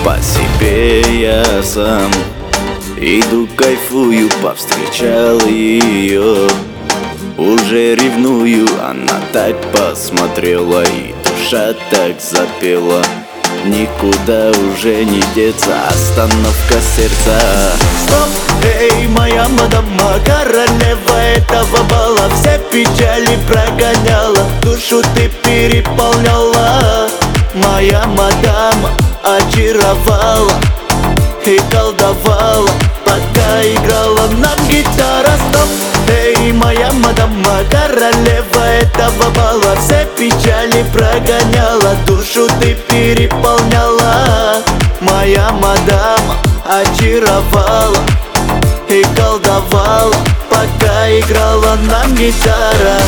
По себе я сам иду, кайфую, повстречал ее. Уже ревную, она так посмотрела, и душа так запела. Никуда уже не деться, остановка сердца. Стоп, эй, моя мадама, королева этого бала, все печали прогоняла, душу ты переполняла. Моя мадама очаровала и колдовала, пока играла нам гитара. Стоп, эй, моя мадама, королева этого бала, все печали прогоняла, душу ты переполняла. Моя мадама очаровала и колдовала, пока играла нам гитара.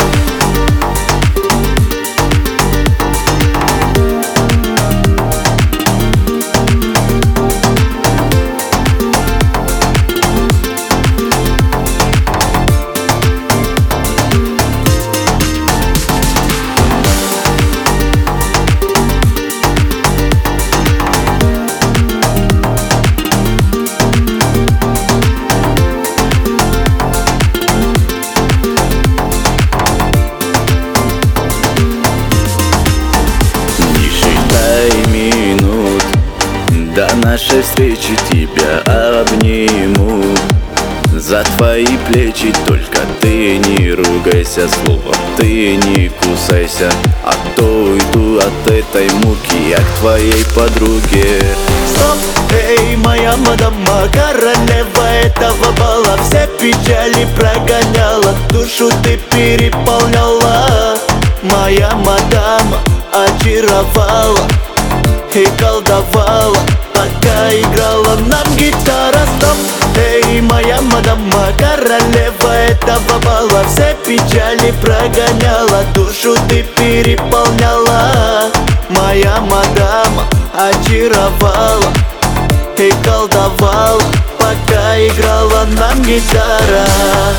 До нашей встречи тебя обниму, за твои плечи только ты не ругайся, словом ты не кусайся, а то уйду от этой муки я к твоей подруге. Стоп, эй, моя мадама, королева этого бала, все печали прогоняла, душу ты переполняла. Моя мадама очаровала и колдовала, пока играла нам гитара. Стоп, эй, моя мадама, королева этого бала, все печали прогоняла, душу ты переполняла. Моя мадама очаровала и колдовала, пока играла нам гитара.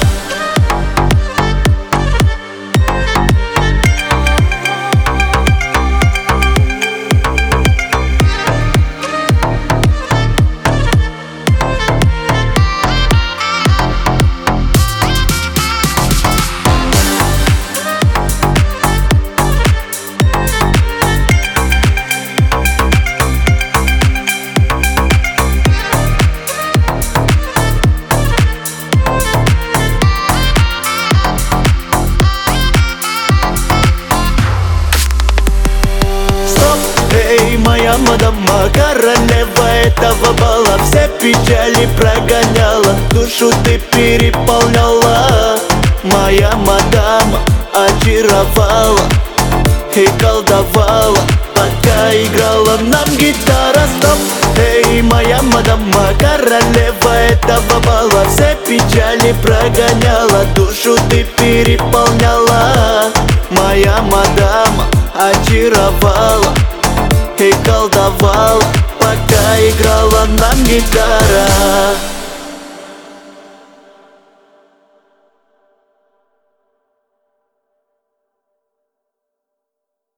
Эй, моя мадама, королева этого бала, все печали прогоняла, душу ты переполняла. Моя мадама очаровала и колдовала, пока играла нам гитара. Стоп, эй, моя мадама, королева этого бала, все печали прогоняла, душу ты переполняла. Моя мадама очаровала и колдовала, пока играла нам гитара.